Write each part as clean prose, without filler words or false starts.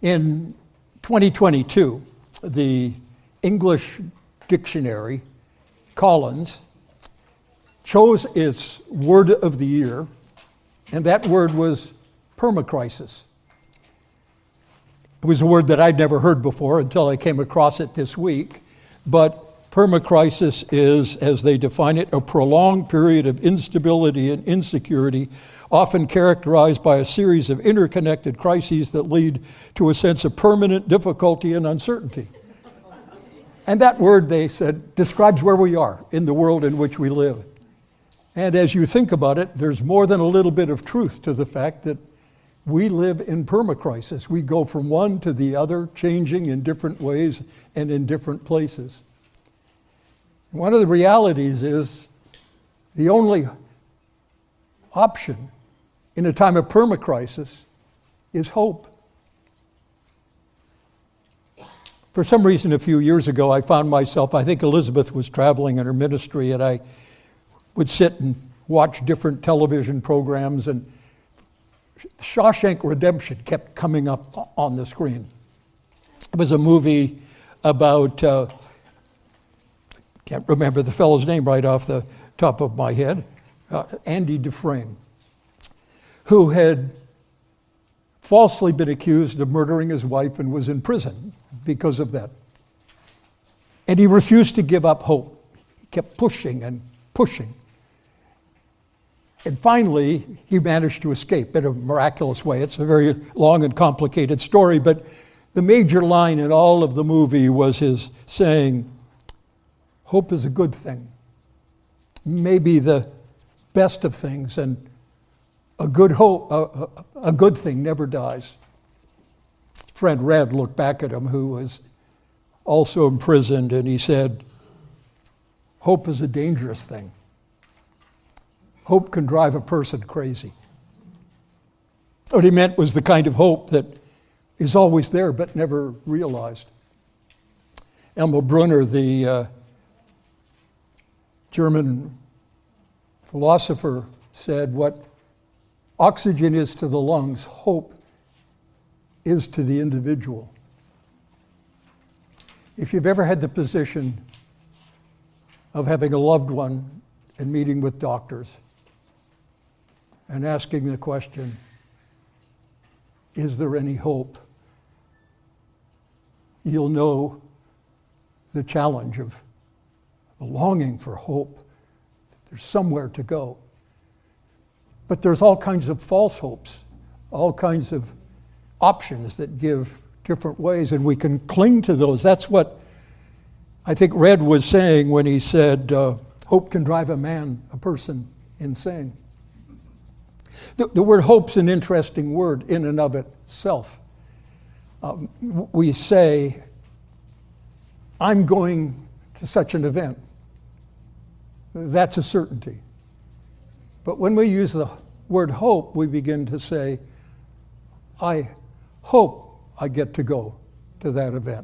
In 2022, the English dictionary, Collins, chose its word of the year, and that word was permacrisis. It was a word that I'd never heard before until I came across it this week, but permacrisis is, as they define it, a prolonged period of instability and insecurity, often characterized by a series of interconnected crises that lead to a sense of permanent difficulty and uncertainty. And that word, they said, describes where we are in the world in which we live. And as you think about it, there's more than a little bit of truth to the fact that we live in permacrisis. We go from one to the other, changing in different ways and in different places. One of the realities is the only option in a time of permacrisis is hope. For some reason, a few years ago, I found myself, I think Elizabeth was traveling in her ministry, and I would sit and watch different television programs, and Shawshank Redemption kept coming up on the screen. It was a movie about, can't remember the fellow's name right off the top of my head, Andy Dufresne, who had falsely been accused of murdering his wife and was in prison because of that. And he refused to give up hope. He kept pushing and pushing. And finally, he managed to escape in a miraculous way. It's a very long and complicated story, but the major line in all of the movie was his saying, "Hope is a good thing, maybe the best of things, and a good thing never dies." Friend Red looked back at him, who was also imprisoned, and he said, "Hope is a dangerous thing. Hope can drive a person crazy." What he meant was the kind of hope that is always there but never realized. Emil Brunner, the German philosopher, said, "What oxygen is to the lungs, hope is to the individual." If you've ever had the position of having a loved one and meeting with doctors and asking the question, is there any hope? You'll know the challenge of the longing for hope, that there's somewhere to go. But there's all kinds of false hopes, all kinds of options that give different ways, and we can cling to those. That's what I think Red was saying when he said, hope can drive a person insane. The word hope's an interesting word in and of itself. We say, I'm going to such an event. That's a certainty. But when we use the word hope, we begin to say, I hope I get to go to that event.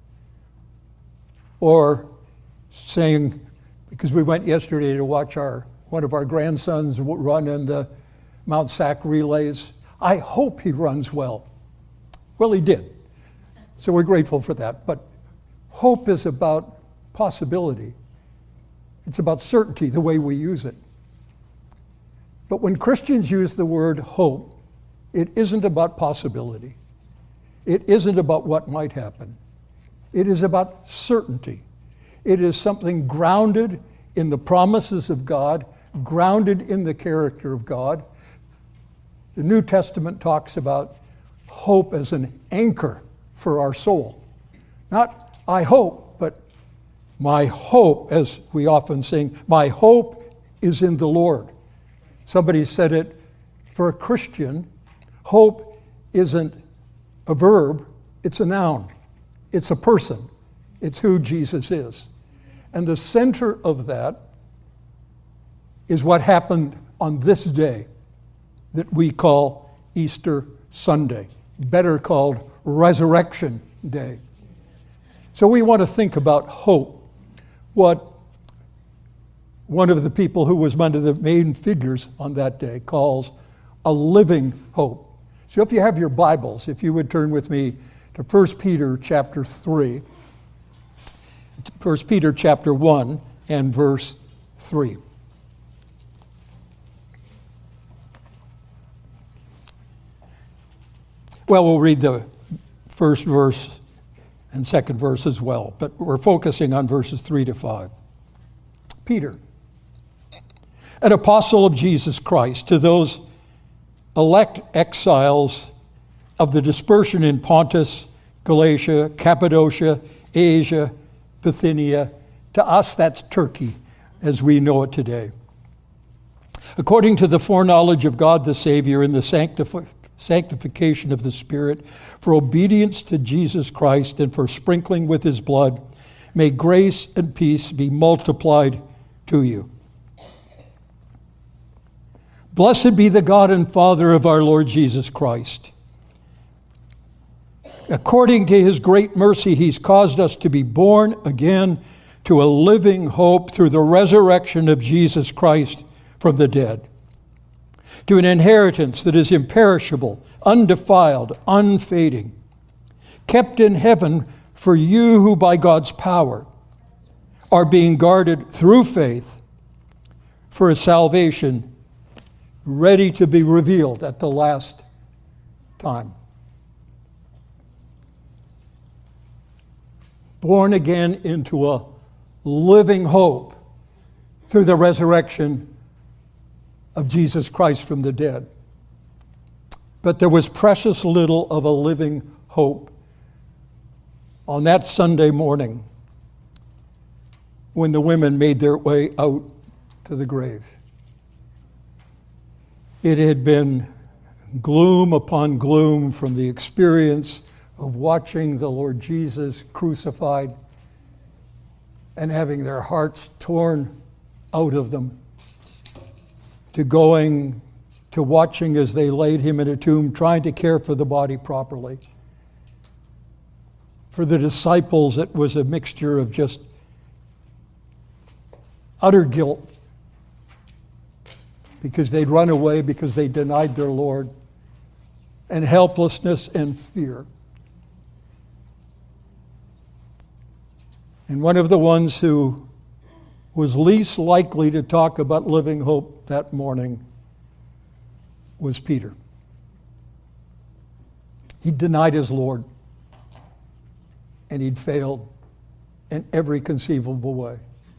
Or saying, because we went yesterday to watch one of our grandsons run in the Mount Sac relays, I hope he runs well. Well, he did. So we're grateful for that. But hope is about possibility. It's about certainty, the way we use it. But when Christians use the word hope, it isn't about possibility. It isn't about what might happen. It is about certainty. It is something grounded in the promises of God, grounded in the character of God. The New Testament talks about hope as an anchor for our soul. Not I hope, but my hope, as we often sing, my hope is in the Lord. Somebody said it, for a Christian, hope isn't a verb, it's a noun. It's a person. It's who Jesus is. And the center of that is what happened on this day that we call Easter Sunday, better called Resurrection Day. So we want to think about hope, what one of the people who was one of the main figures on that day calls a living hope. So if you have your Bibles, if you would turn with me to 1 Peter chapter 3. 1 Peter chapter 1 and verse 3. Well, we'll read the first verse and second verse as well, but we're focusing on verses 3 to 5. Peter, an apostle of Jesus Christ, to those elect exiles of the dispersion in Pontus, Galatia, Cappadocia, Asia, Bithynia. To us, that's Turkey, as we know it today. According to the foreknowledge of God the Savior and the sanctification of the Spirit, for obedience to Jesus Christ and for sprinkling with his blood, may grace and peace be multiplied to you. Blessed be the God and Father of our Lord Jesus Christ. According to his great mercy, he's caused us to be born again to a living hope through the resurrection of Jesus Christ from the dead, to an inheritance that is imperishable, undefiled, unfading, kept in heaven for you who by God's power are being guarded through faith for a salvation ready to be revealed at the last time. Born again into a living hope through the resurrection of Jesus Christ from the dead. But there was precious little of a living hope on that Sunday morning when the women made their way out to the grave. It had been gloom upon gloom from the experience of watching the Lord Jesus crucified and having their hearts torn out of them, to going to watching as they laid him in a tomb, trying to care for the body properly. For the disciples, it was a mixture of just utter guilt because they'd run away, because they denied their Lord, and helplessness and fear. And one of the ones who was least likely to talk about living hope that morning was Peter. He denied his Lord, and he'd failed in every conceivable way.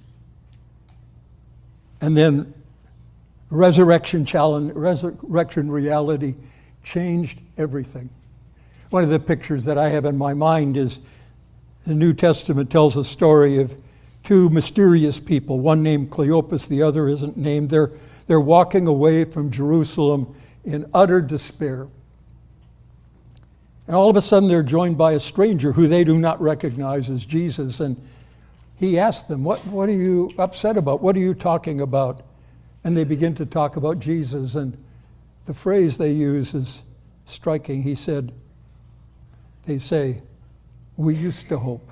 And then resurrection reality changed everything. One of the pictures that I have in my mind is the New Testament tells the story of two mysterious people, one named Cleopas, the other isn't named. They're walking away from Jerusalem in utter despair. And all of a sudden they're joined by a stranger who they do not recognize as Jesus. And he asks them, what are you upset about? What are you talking about? And they begin to talk about Jesus. And the phrase they use is striking. They say, we used to hope.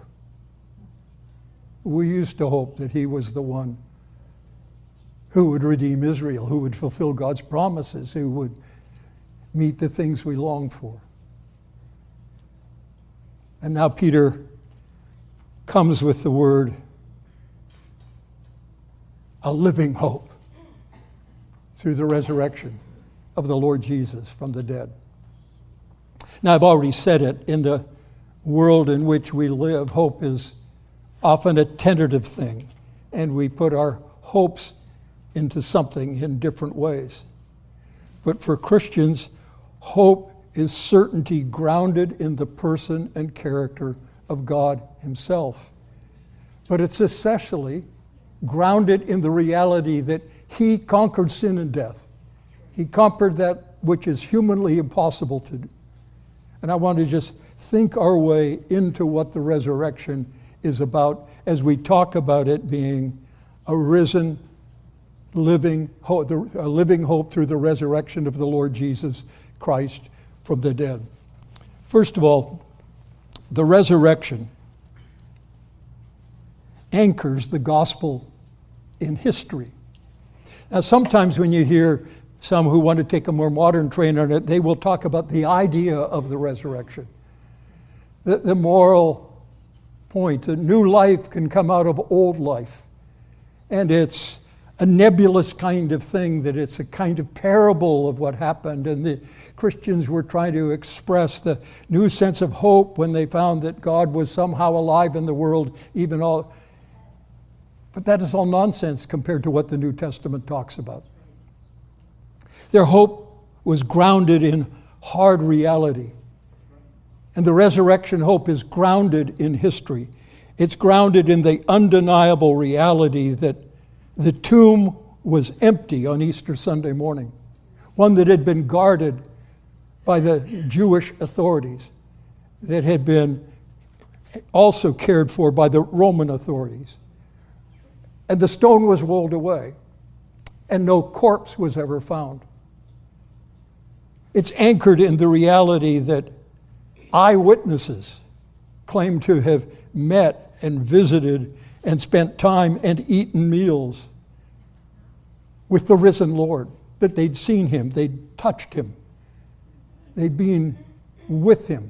We used to hope that he was the one who would redeem Israel, who would fulfill God's promises, who would meet the things we long for. And now Peter comes with the word, a living hope through the resurrection of the Lord Jesus from the dead. Now, I've already said it, in the world in which we live, hope is often a tentative thing, and we put our hopes into something in different ways. But for Christians, hope is certainty grounded in the person and character of God himself. But it's especially grounded in the reality that he conquered sin and death. He conquered that which is humanly impossible to do. And I want to just think our way into what the resurrection is about as we talk about it being a risen, living hope, a living hope through the resurrection of the Lord Jesus Christ from the dead. First of all, the resurrection anchors the gospel in history. Now, sometimes when you hear Some who want to take a more modern train on it, they will talk about the idea of the resurrection. The moral point, that new life can come out of old life. And it's a nebulous kind of thing, that it's a kind of parable of what happened. And the Christians were trying to express the new sense of hope when they found that God was somehow alive in the world, even all. But that is all nonsense compared to what the New Testament talks about. Their hope was grounded in hard reality. And the resurrection hope is grounded in history. It's grounded in the undeniable reality that the tomb was empty on Easter Sunday morning, one that had been guarded by the Jewish authorities, that had been also cared for by the Roman authorities. And the stone was rolled away, and no corpse was ever found. It's anchored in the reality that eyewitnesses claim to have met and visited and spent time and eaten meals with the risen Lord, that they'd seen him, they'd touched him, they'd been with him.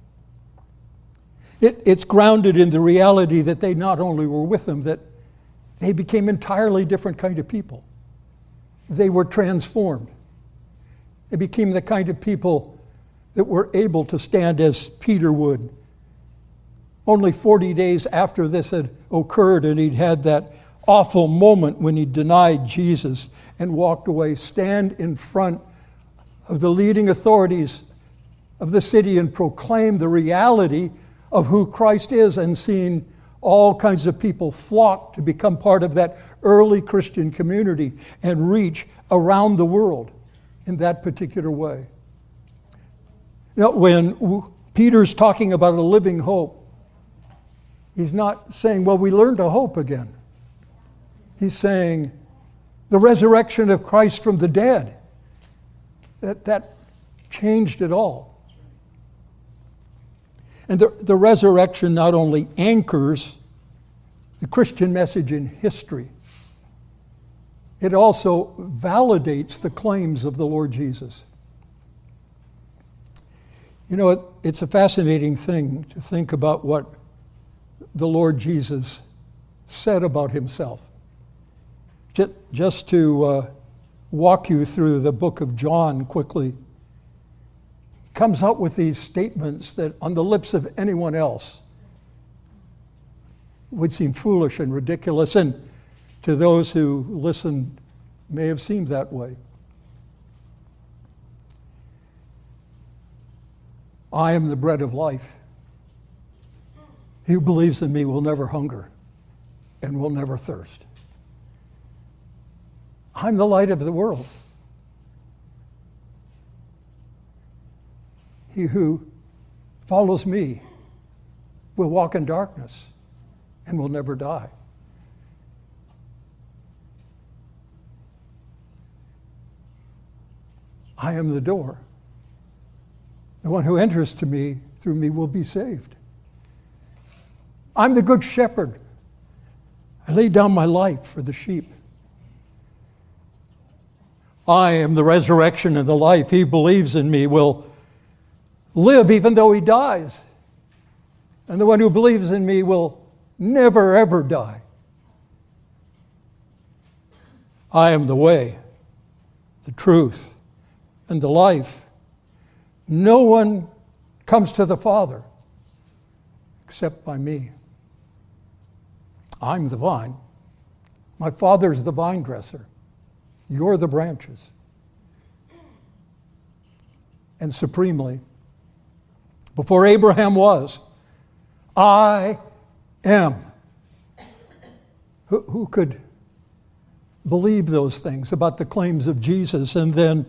It's grounded in the reality that they not only were with him, that they became entirely different kind of people. They were transformed. They became the kind of people that were able to stand as Peter would. Only 40 days after this had occurred, and he'd had that awful moment when he denied Jesus and walked away, stand in front of the leading authorities of the city and proclaim the reality of who Christ is, and seeing all kinds of people flock to become part of that early Christian community and reach around the world in that particular way. Now, when Peter's talking about a living hope, he's not saying, well, we learned to hope again. He's saying the resurrection of Christ from the dead, that changed it all. And the resurrection not only anchors the Christian message in history, it also validates the claims of the Lord Jesus. You know, it's a fascinating thing to think about what the Lord Jesus said about himself. Just to walk you through the book of John quickly, he comes out with these statements that on the lips of anyone else would seem foolish and ridiculous, and to those who listen may have seemed that way. I am the bread of life. He who believes in me will never hunger and will never thirst. I'm the light of the world. He who follows me will walk in darkness and will never die. I am the door. The one who enters to me through me will be saved. I'm the good shepherd. I lay down my life for the sheep. I am the resurrection and the life. He who believes in me will live even though he dies. And the one who believes in me will never, ever die. I am the way, the truth, and the life. No one comes to the Father except by me. I'm the vine. My Father's the vine dresser. You're the branches. And supremely, before Abraham was, I am. Who could believe those things about the claims of Jesus? And then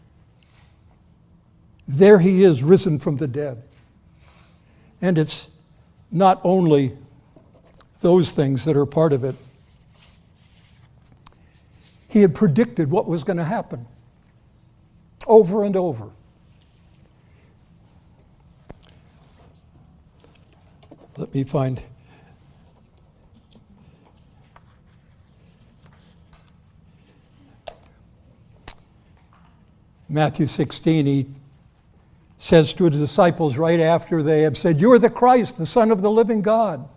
there he is, risen from the dead. And it's not only those things that are part of it. He had predicted what was going to happen over and over. Let me find. Matthew 16, he says to his disciples right after they have said, "You are the Christ, the Son of the living God."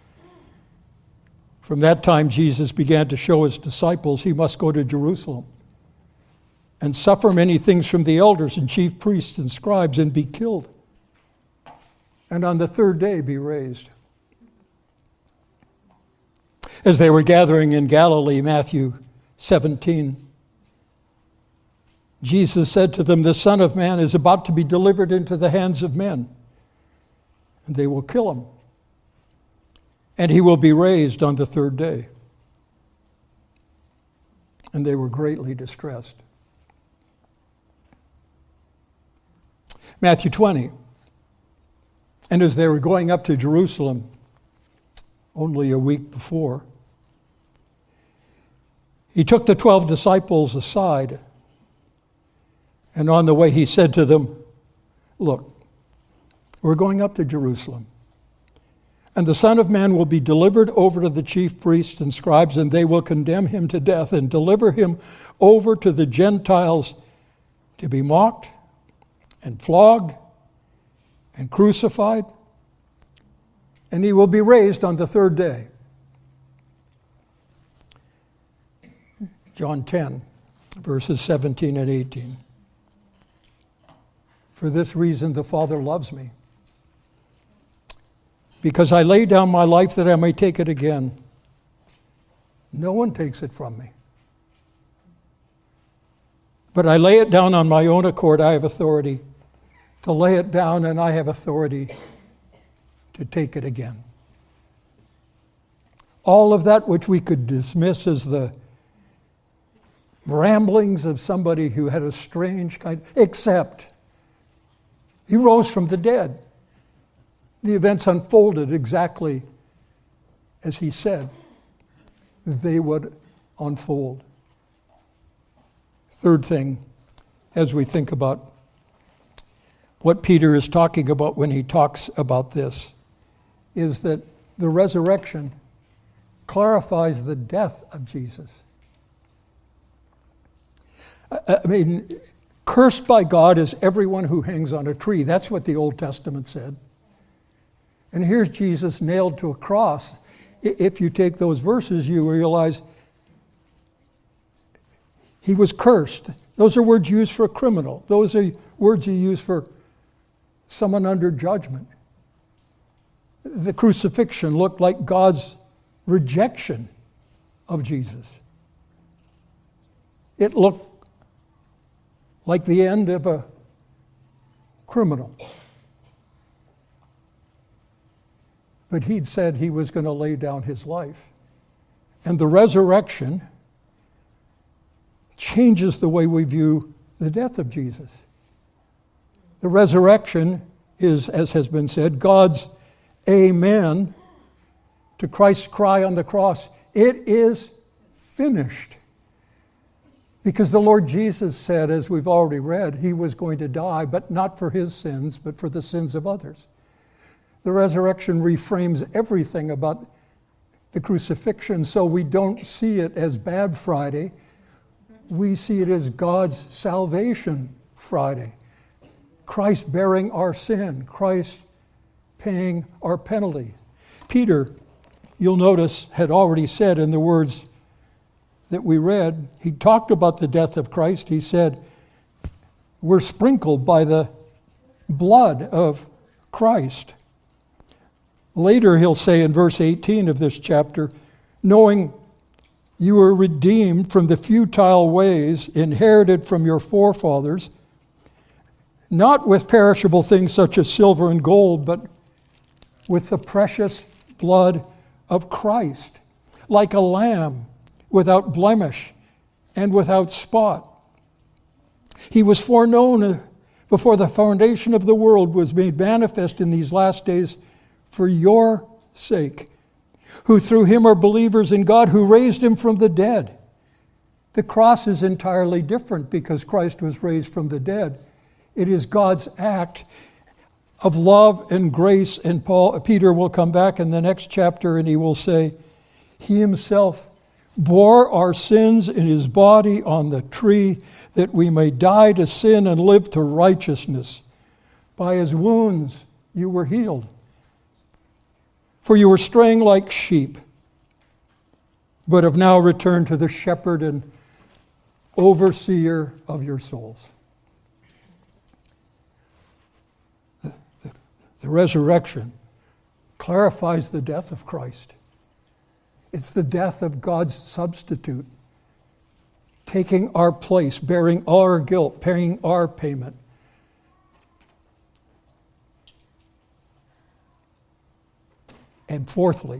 From that time, Jesus began to show his disciples he must go to Jerusalem and suffer many things from the elders and chief priests and scribes and be killed, and on the third day be raised. As they were gathering in Galilee, Matthew 17, Jesus said to them, "The Son of Man is about to be delivered into the hands of men, and they will kill him, and he will be raised on the third day." And they were greatly distressed. Matthew 20, and as they were going up to Jerusalem only a week before, he took the 12 disciples aside, and on the way he said to them, "Look, we're going up to Jerusalem, and the Son of Man will be delivered over to the chief priests and scribes, and they will condemn him to death and deliver him over to the Gentiles to be mocked and flogged and crucified, and he will be raised on the third day." John 10, verses 17 and 18. "For this reason the Father loves me, because I lay down my life that I may take it again. No one takes it from me, but I lay it down on my own accord. I have authority to lay it down, and I have authority to take it again." All of that which we could dismiss as the ramblings of somebody who had a strange kind, except he rose from the dead. The events unfolded exactly as he said they would unfold. Third thing, as we think about what Peter is talking about when he talks about this, is that the resurrection clarifies the death of Jesus. I mean, cursed by God is everyone who hangs on a tree. That's what the Old Testament said. And here's Jesus nailed to a cross. If you take those verses, you realize he was cursed. Those are words used for a criminal. Those are words you use for someone under judgment. The crucifixion looked like God's rejection of Jesus. It looked like the end of a criminal. But he'd said he was going to lay down his life. And the resurrection changes the way we view the death of Jesus. The resurrection is, as has been said, God's amen to Christ's cry on the cross. It is finished. Because the Lord Jesus said, as we've already read, he was going to die, but not for his sins, but for the sins of others. The resurrection reframes everything about the crucifixion, so we don't see it as Bad Friday. We see it as God's salvation Friday. Christ bearing our sin, Christ paying our penalty. Peter, you'll notice, had already said in the words that we read, he talked about the death of Christ. He said, we're sprinkled by the blood of Christ. Later he'll say in verse 18 of this chapter, knowing you were redeemed from the futile ways inherited from your forefathers, not with perishable things such as silver and gold, but with the precious blood of Christ, like a lamb without blemish and without spot. He was foreknown before the foundation of the world, was made manifest in these last days for your sake, who through him are believers in God, who raised him from the dead. The cross is entirely different because Christ was raised from the dead. It is God's act of love and grace, and Peter will come back in the next chapter and he will say, he himself bore our sins in his body on the tree, that we may die to sin and live to righteousness. By his wounds you were healed. For you were straying like sheep, but have now returned to the shepherd and overseer of your souls. The resurrection clarifies the death of Christ. It's the death of God's substitute, taking our place, bearing our guilt, paying our payment. And fourthly,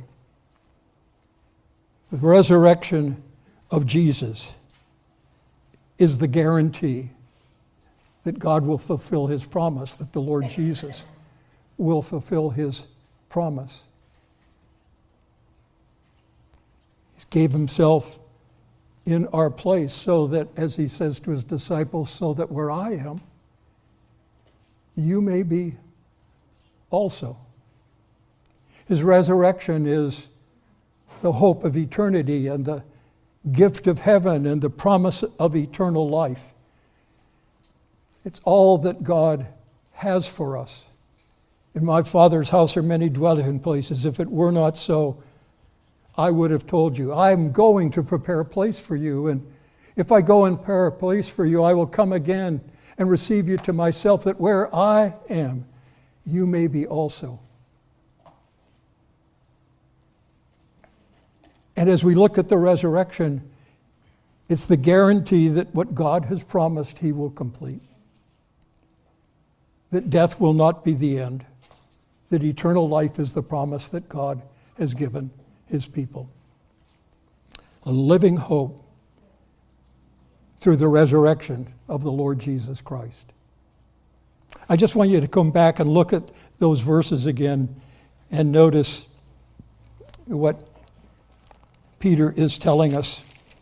the resurrection of Jesus is the guarantee that God will fulfill his promise, that the Lord Jesus will fulfill his promise. He gave himself in our place so that, as he says to his disciples, so that where I am, you may be also. His resurrection is the hope of eternity and the gift of heaven and the promise of eternal life. It's all that God has for us. In my Father's house are many dwelling places. If it were not so, I would have told you. I'm going to prepare a place for you. And if I go and prepare a place for you, I will come again and receive you to myself, that where I am, you may be also. And as we look at the resurrection, it's the guarantee that what God has promised, he will complete. That death will not be the end. That eternal life is the promise that God has given his people. A living hope through the resurrection of the Lord Jesus Christ. I just want you to come back and look at those verses again and notice what Peter is telling us.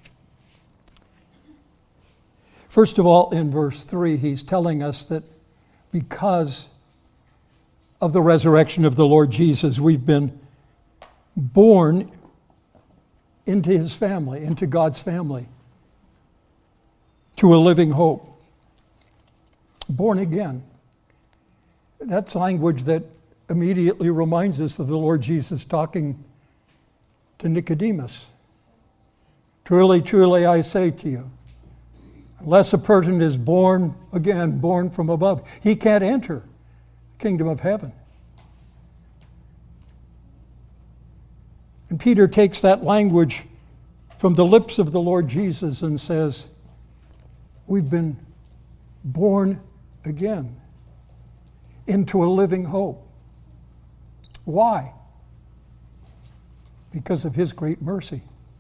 First of all, in verse 3, he's telling us that because of the resurrection of the Lord Jesus, we've been born into his family, into God's family, to a living hope. Born again. That's language that immediately reminds us of the Lord Jesus talking to Nicodemus. Truly, truly, I say to you, unless a person is born again, born from above, he can't enter the kingdom of heaven. And Peter takes that language from the lips of the Lord Jesus and says, we've been born again into a living hope. Why? Because of his great mercy.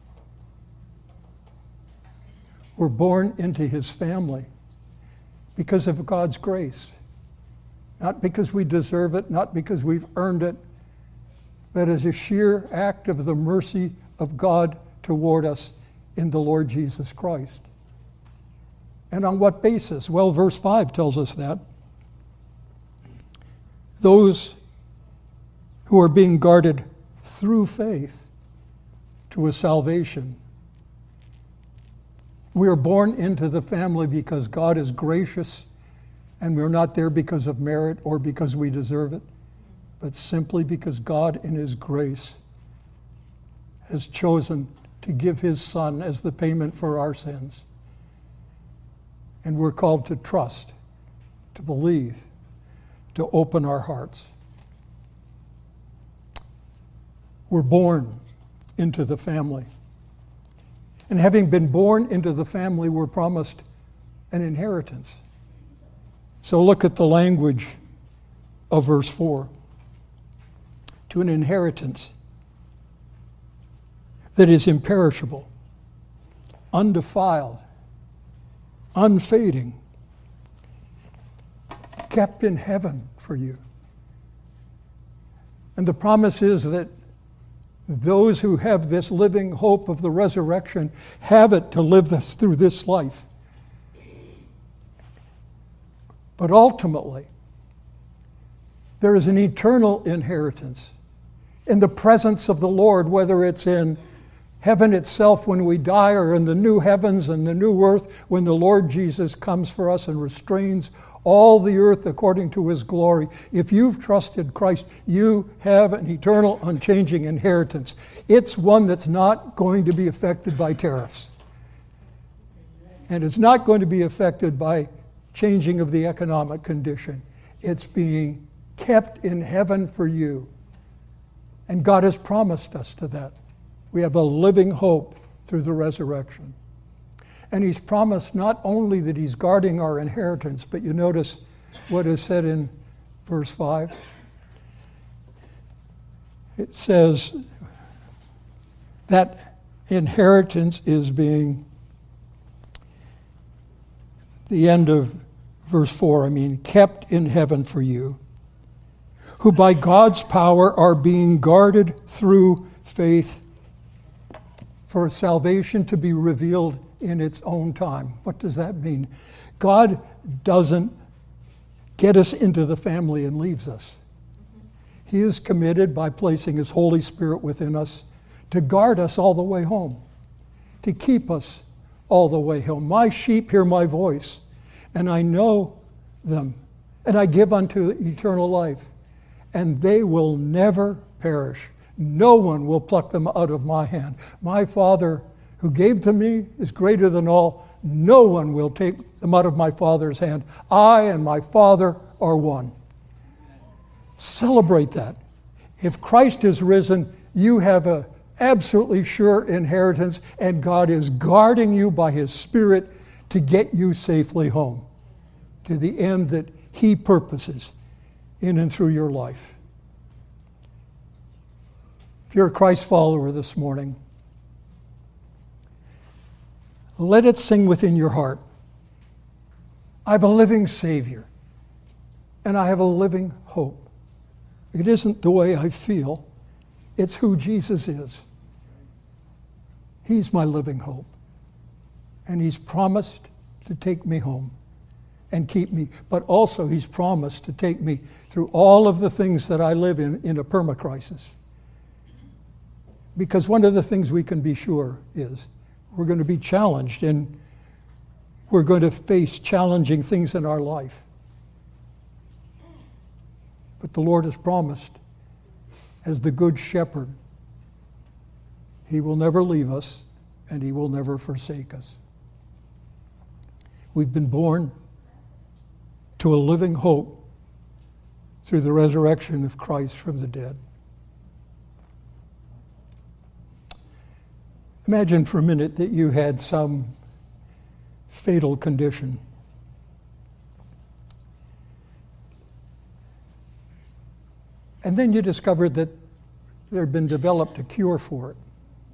We're born into his family because of God's grace. Not because we deserve it, not because we've earned it, but as a sheer act of the mercy of God toward us in the Lord Jesus Christ. And on what basis? Well, verse 5 tells us that. Those who are being guarded through faith to a salvation. We are born into the family because God is gracious, and we're not there because of merit or because we deserve it, but simply because God in his grace has chosen to give his Son as the payment for our sins. And we're called to trust, to believe, to open our hearts. We're born into the family. And having been born into the family, we're promised an inheritance. So look at the language of verse 4. To an inheritance that is imperishable, undefiled, unfading, kept in heaven for you. And the promise is that those who have this living hope of the resurrection have it to live this through this life. But ultimately, there is an eternal inheritance in the presence of the Lord, whether it's in heaven itself when we die, or in the new heavens and the new earth when the Lord Jesus comes for us and restrains all the earth according to his glory. If you've trusted Christ, you have an eternal, unchanging inheritance. It's one that's not going to be affected by tariffs. And it's not going to be affected by changing of the economic condition. It's being kept in heaven for you. And God has promised us to that. We have a living hope through the resurrection. And he's promised not only that he's guarding our inheritance, but you notice what is said in verse 5. It says that inheritance is being, the end of verse 4, kept in heaven for you, who by God's power are being guarded through faith for salvation to be revealed in its own time. What does that mean? God doesn't get us into the family and leaves us. He is committed by placing his Holy Spirit within us to guard us all the way home, to keep us all the way home. My sheep hear my voice, and I know them, and I give unto eternal life, and they will never perish. No one will pluck them out of my hand. My Father who gave to me is greater than all. No one will take them out of my Father's hand. I and my Father are one. Celebrate that. If Christ is risen, you have an absolutely sure inheritance, and God is guarding you by his Spirit to get you safely home to the end that he purposes in and through your life. If you're a Christ follower this morning, let it sing within your heart. I have a living Savior, and I have a living hope. It isn't the way I feel, it's who Jesus is. He's my living hope, and he's promised to take me home and keep me, but also he's promised to take me through all of the things that I live in a permacrisis. Because one of the things we can be sure is we're going to be challenged, and we're going to face challenging things in our life. But the Lord has promised, as the Good Shepherd, he will never leave us and he will never forsake us. We've been born to a living hope through the resurrection of Christ from the dead. Imagine for a minute that you had some fatal condition. And then you discovered that there had been developed a cure for it.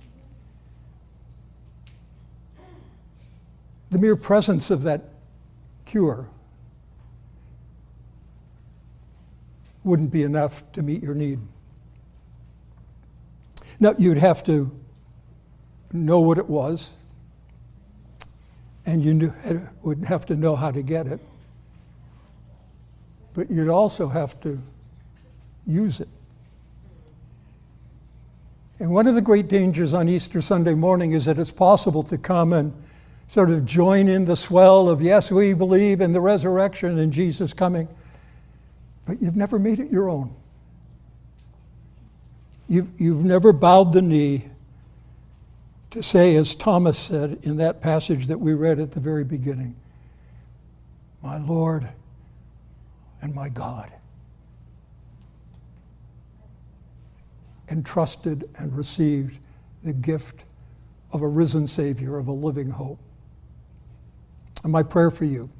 The mere presence of that cure wouldn't be enough to meet your need. Now, you'd have to know what it was, and you would have to know how to get it. But you'd also have to use it. And one of the great dangers on Easter Sunday morning is that it's possible to come and sort of join in the swell of, yes, we believe in the resurrection and Jesus coming, but you've never made it your own. You've never bowed the knee to say, as Thomas said in that passage that we read at the very beginning, my Lord and my God. And trusted and received the gift of a risen Savior, of a living hope. And my prayer for you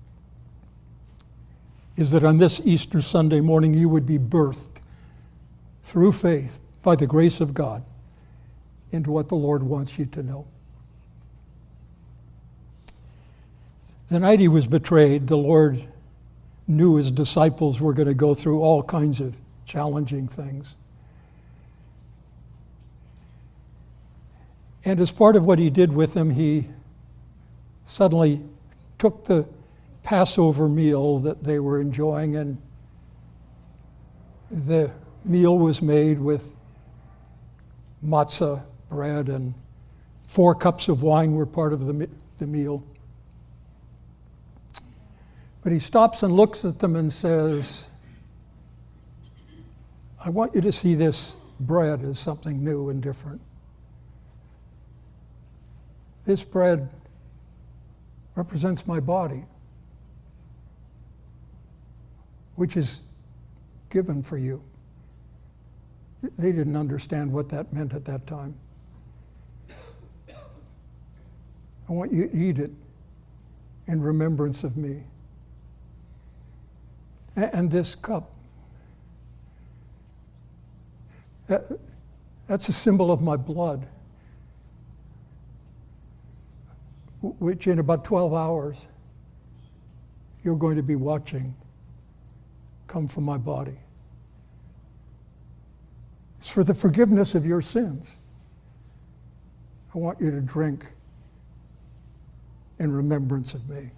is that on this Easter Sunday morning you would be birthed through faith by the grace of God into what the Lord wants you to know. The night he was betrayed, the Lord knew his disciples were going to go through all kinds of challenging things. And as part of what he did with them, he suddenly took the Passover meal that they were enjoying, and the meal was made with matzah bread and 4 cups of wine were part of the meal. But he stops and looks at them and says, I want you to see this bread as something new and different. This bread represents my body, which is given for you. They didn't understand what that meant at that time. I want you to eat it in remembrance of me. And this cup, that's a symbol of my blood, which in about 12 hours, you're going to be watching come from my body. It's for the forgiveness of your sins. I want you to drink in remembrance of me.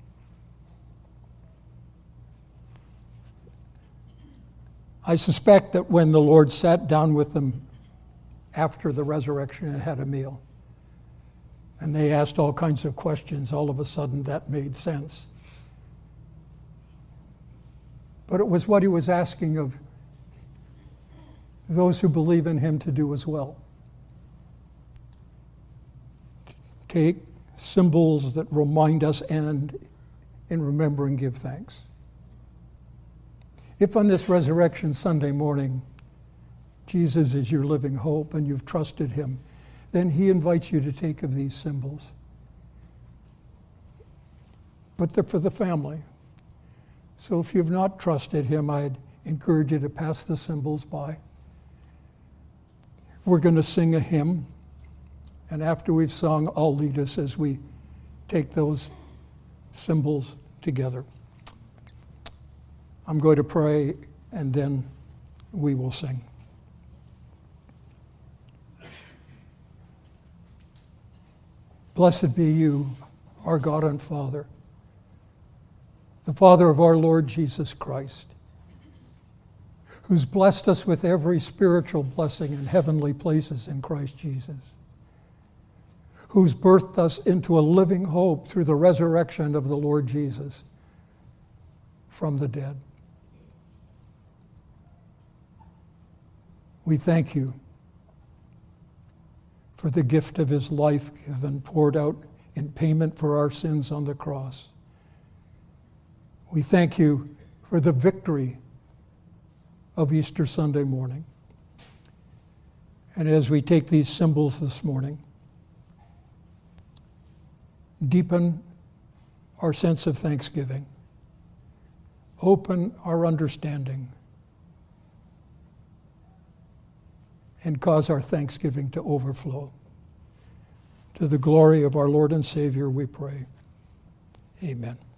I suspect that when the Lord sat down with them after the resurrection and had a meal, and they asked all kinds of questions, all of a sudden that made sense. But it was what he was asking of those who believe in him to do as well. Take symbols that remind us and in remembering give thanks. If on this Resurrection Sunday morning, Jesus is your living hope and you've trusted him, then he invites you to take of these symbols. But they're for the family. So if you've not trusted him, I'd encourage you to pass the symbols by. We're going to sing a hymn, and after we've sung, I'll lead us as we take those symbols together. I'm going to pray, and then we will sing. Blessed be you, our God and Father, the Father of our Lord Jesus Christ, who's blessed us with every spiritual blessing in heavenly places in Christ Jesus, who's birthed us into a living hope through the resurrection of the Lord Jesus from the dead. We thank you for the gift of his life given, poured out in payment for our sins on the cross. We thank you for the victory of Easter Sunday morning. And as we take these symbols this morning, deepen our sense of thanksgiving, open our understanding, and cause our thanksgiving to overflow. To the glory of our Lord and Savior we pray. Amen.